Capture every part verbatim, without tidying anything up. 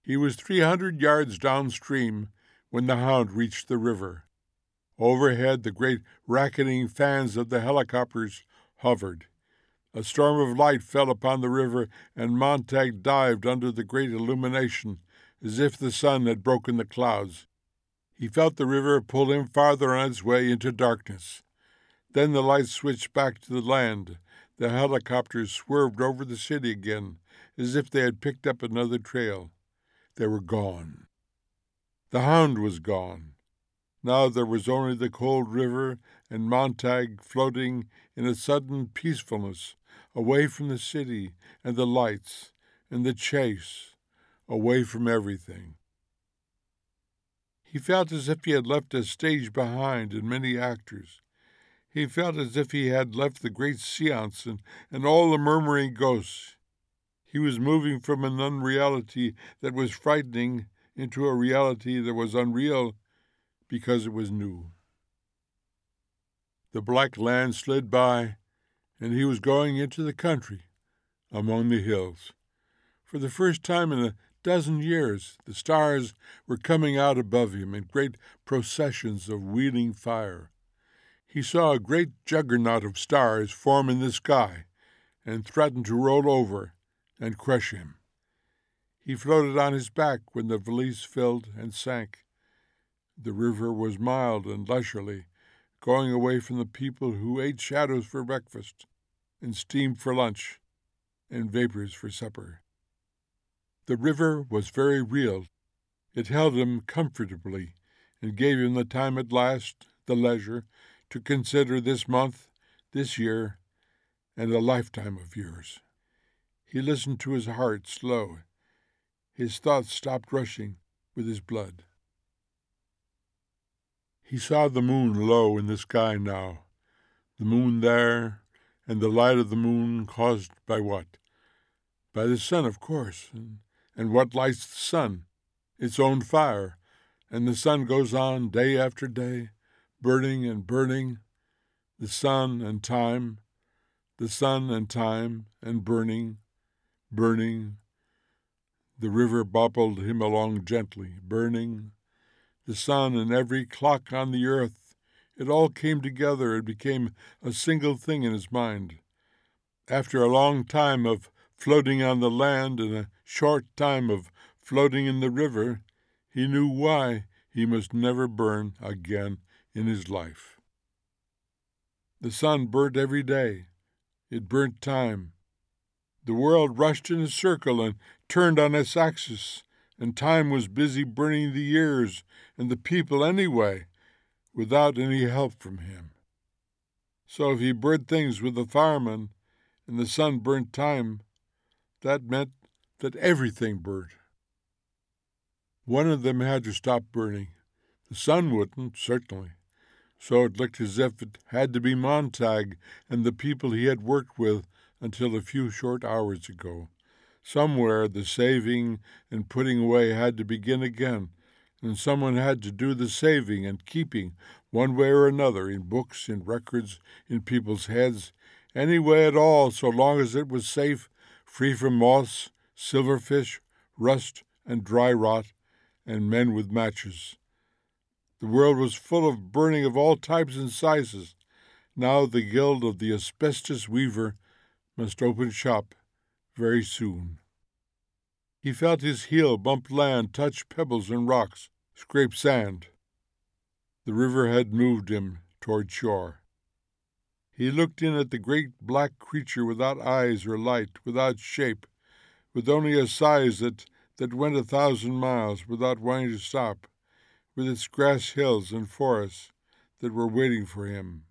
He was three hundred yards downstream when the hound reached the river. Overhead, the great racketing fans of the helicopters hovered. A storm of light fell upon the river, and Montag dived under the great illumination, as if the sun had broken the clouds. He felt the river pull him farther on its way into darkness. Then the light switched back to the land. The helicopters swerved over the city again, as if they had picked up another trail. They were gone. The hound was gone. Now there was only the cold river and Montag floating in a sudden peacefulness, away from the city and the lights and the chase, away from everything. He felt as if he had left a stage behind and many actors. He felt as if he had left the great seance and, and all the murmuring ghosts. He was moving from an unreality that was frightening into a reality that was unreal because it was new. The black land slid by, and he was going into the country, among the hills. For the first time in a dozen years, the stars were coming out above him in great processions of wheeling fire. He saw a great juggernaut of stars form in the sky and threaten to roll over and crush him. He floated on his back when the valise filled and sank. The river was mild and leisurely, going away from the people who ate shadows for breakfast and steam for lunch and vapors for supper. The river was very real. It held him comfortably and gave him the time at last, the leisure, to consider this month, this year, and a lifetime of years. He listened to his heart slow. His thoughts stopped rushing with his blood. He saw the moon low in the sky now, the moon there, and the light of the moon caused by what? By the sun, of course. And, and what lights the sun? Its own fire. And the sun goes on day after day, burning and burning, the sun and time, the sun and time and burning, burning. The river bobbled him along gently, burning. The sun and every clock on the earth, it all came together and became a single thing in his mind. After a long time of floating on the land and a short time of floating in the river, he knew why he must never burn again in his life. The sun burnt every day. It burnt time. The world rushed in a circle and turned on its axis, and time was busy burning the years and the people anyway, without any help from him. So if he burnt things with the fireman and the sun burnt time, that meant that everything burnt. One of them had to stop burning. The sun wouldn't, certainly. So it looked as if it had to be Montag and the people he had worked with until a few short hours ago. Somewhere the saving and putting away had to begin again, and someone had to do the saving and keeping, one way or another, in books, in records, in people's heads, any way at all, so long as it was safe, free from moths, silverfish, rust, and dry rot, and men with matches. The world was full of burning of all types and sizes. Now the guild of the asbestos weaver must open shop very soon. He felt his heel bump land, touch pebbles and rocks, scrape sand. The river had moved him toward shore. He looked in at the great black creature without eyes or light, without shape, with only a size that, that went a thousand miles without wanting to stop, with its grass hills and forests that were waiting for him.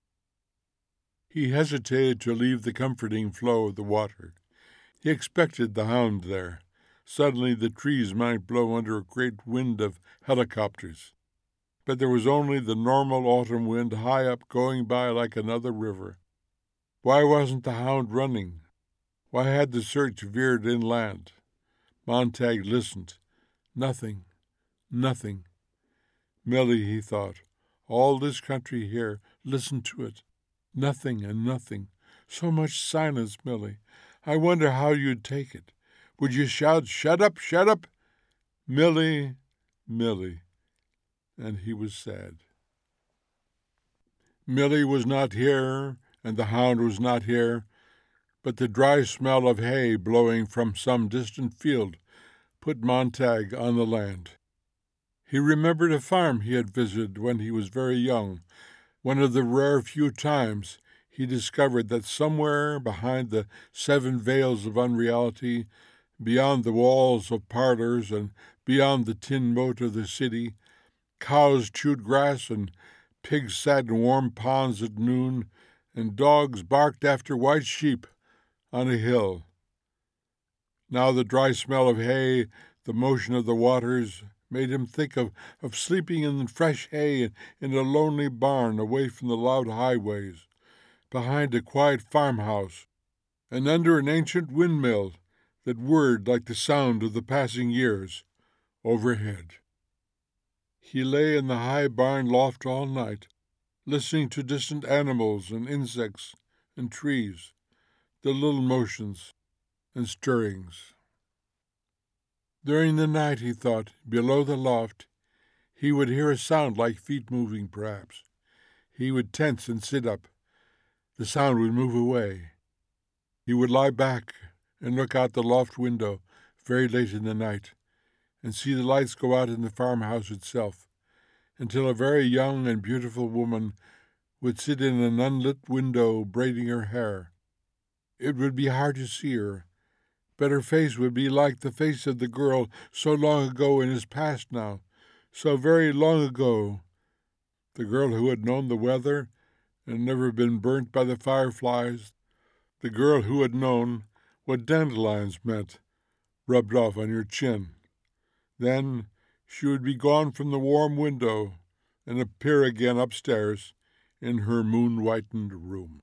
He hesitated to leave the comforting flow of the water. He expected the hound there. Suddenly the trees might blow under a great wind of helicopters. But there was only the normal autumn wind high up going by like another river. Why wasn't the hound running? Why had the search veered inland? Montag listened. Nothing, nothing. Milly, he thought, all this country here, listen to it. Nothing and nothing. So much silence, Milly. I wonder how you'd take it. Would you shout, shut up, shut up? Milly, Milly, and he was sad. Milly was not here, and the hound was not here, but the dry smell of hay blowing from some distant field put Montague on the land. He remembered a farm he had visited when he was very young, one of the rare few times he discovered that somewhere behind the seven veils of unreality, beyond the walls of parlors and beyond the tin moat of the city, cows chewed grass and pigs sat in warm ponds at noon, and dogs barked after white sheep on a hill. Now the dry smell of hay, the motion of the waters, made him think of, of sleeping in fresh hay in a lonely barn away from the loud highways, behind a quiet farmhouse, and under an ancient windmill that whirred like the sound of the passing years overhead. He lay in the high barn loft all night, listening to distant animals and insects and trees, the little motions and stirrings. During the night, he thought, below the loft, he would hear a sound like feet moving, perhaps. He would tense and sit up. The sound would move away. He would lie back and look out the loft window very late in the night and see the lights go out in the farmhouse itself, until a very young and beautiful woman would sit in an unlit window braiding her hair. It would be hard to see her, but her face would be like the face of the girl so long ago in his past now, so very long ago, the girl who had known the weather and never been burnt by the fireflies, the girl who had known what dandelions meant, rubbed off on your chin. Then she would be gone from the warm window and appear again upstairs in her moon-whitened room.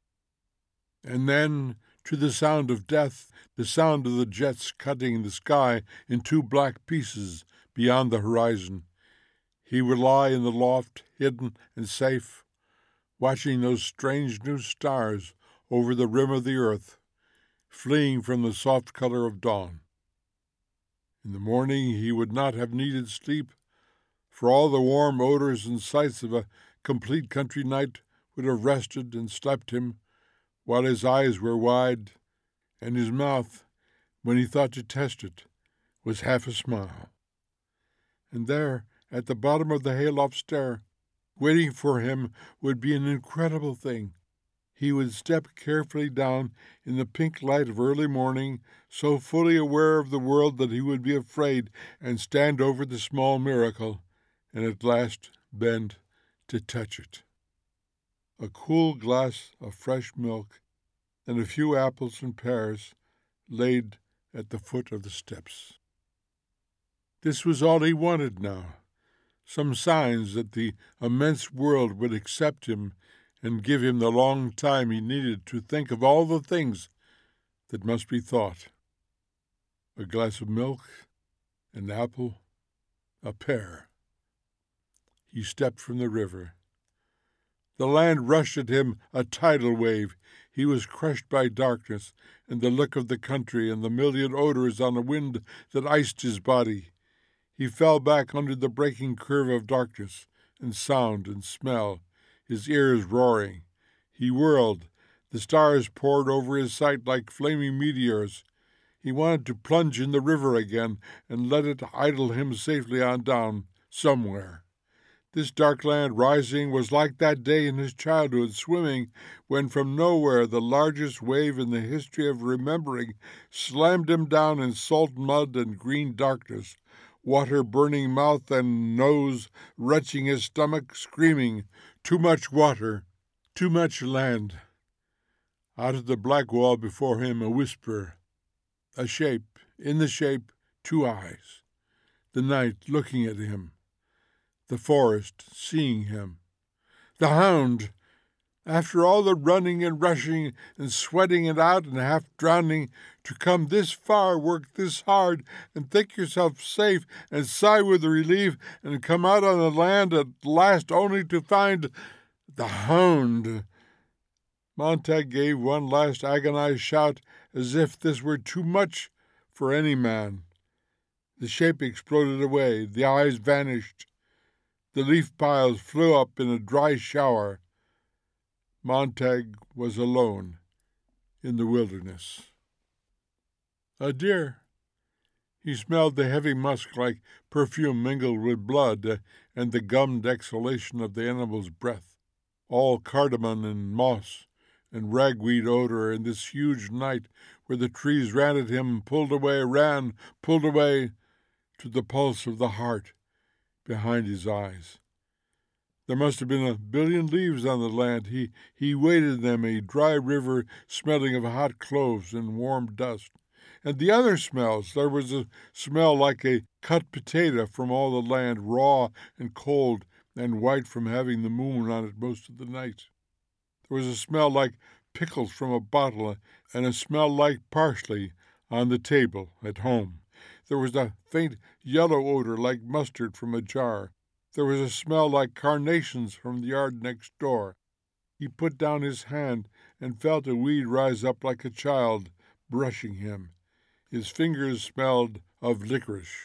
And then, to the sound of death, the sound of the jets cutting the sky in two black pieces beyond the horizon, he would lie in the loft, hidden and safe, watching those strange new stars over the rim of the earth, fleeing from the soft color of dawn. In the morning he would not have needed sleep, for all the warm odors and sights of a complete country night would have rested and slept him, while his eyes were wide, and his mouth, when he thought to test it, was half a smile. And there, at the bottom of the hayloft stair, waiting for him would be an incredible thing. He would step carefully down in the pink light of early morning, so fully aware of the world that he would be afraid, and stand over the small miracle, and at last bend to touch it. A cool glass of fresh milk and a few apples and pears laid at the foot of the steps. This was all he wanted now, some signs that the immense world would accept him and give him the long time he needed to think of all the things that must be thought. A glass of milk, an apple, a pear. He stepped from the river. The land rushed at him, a tidal wave. He was crushed by darkness and the look of the country and the million odors on a wind that iced his body. He fell back under the breaking curve of darkness and sound and smell, his ears roaring. He whirled. The stars poured over his sight like flaming meteors. He wanted to plunge in the river again and let it idle him safely on down, somewhere. This dark land rising was like that day in his childhood swimming when from nowhere the largest wave in the history of remembering slammed him down in salt mud and green darkness, water burning mouth and nose, retching his stomach, screaming, too much water, too much land. Out of the black wall before him a whisper, a shape, in the shape, two eyes, the night looking at him, the forest seeing him. The hound! After all the running and rushing and sweating it out and half drowning, to come this far, work this hard, and think yourself safe, and sigh with relief, and come out on the land at last only to find the hound. Montague gave one last agonized shout, as if this were too much for any man. The shape exploded away, the eyes vanished, the leaf piles flew up in a dry shower. Montague was alone in the wilderness. A deer. He smelled the heavy musk like perfume mingled with blood, uh, and the gummed exhalation of the animal's breath, all cardamom and moss and ragweed odor in this huge night where the trees ran at him, pulled away, ran, pulled away, to the pulse of the heart behind his eyes. There must have been a billion leaves on the land. He, he waded them, a dry river smelling of hot cloves and warm dust. And the other smells, there was a smell like a cut potato from all the land, raw and cold and white from having the moon on it most of the night. There was a smell like pickles from a bottle, and a smell like parsley on the table at home. There was a faint yellow odor like mustard from a jar. There was a smell like carnations from the yard next door. He put down his hand and felt a weed rise up like a child brushing him. His fingers smelled of licorice.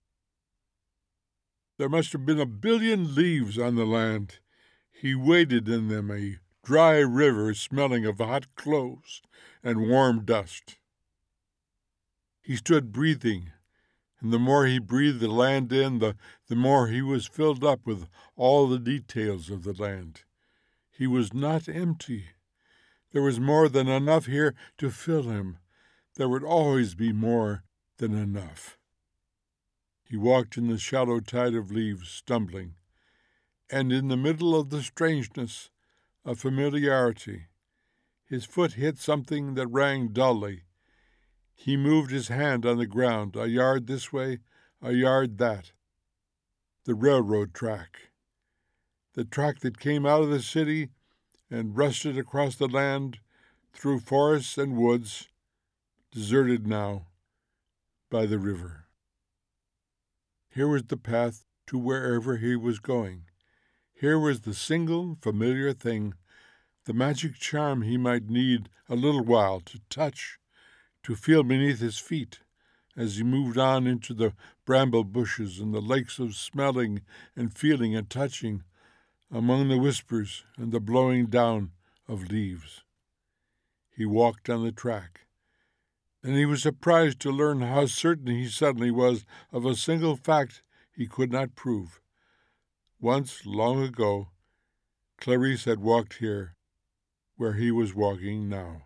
There must have been a billion leaves on the land. He waded in them, a dry river smelling of hot cloves and warm dust. He stood breathing, and the more he breathed the land in, the, the more he was filled up with all the details of the land. He was not empty. There was more than enough here to fill him. There would always be more than enough. He walked in the shallow tide of leaves, stumbling, and in the middle of the strangeness, a familiarity. His foot hit something that rang dully. He moved his hand on the ground, a yard this way, a yard that. The railroad track. The track that came out of the city and rusted across the land through forests and woods, deserted now by the river. Here was the path to wherever he was going. Here was the single familiar thing, the magic charm he might need a little while to touch, to feel beneath his feet as he moved on into the bramble bushes and the lakes of smelling and feeling and touching among the whispers and the blowing down of leaves. He walked on the track, and he was surprised to learn how certain he suddenly was of a single fact he could not prove. Once, long ago, Clarice had walked here, where he was walking now.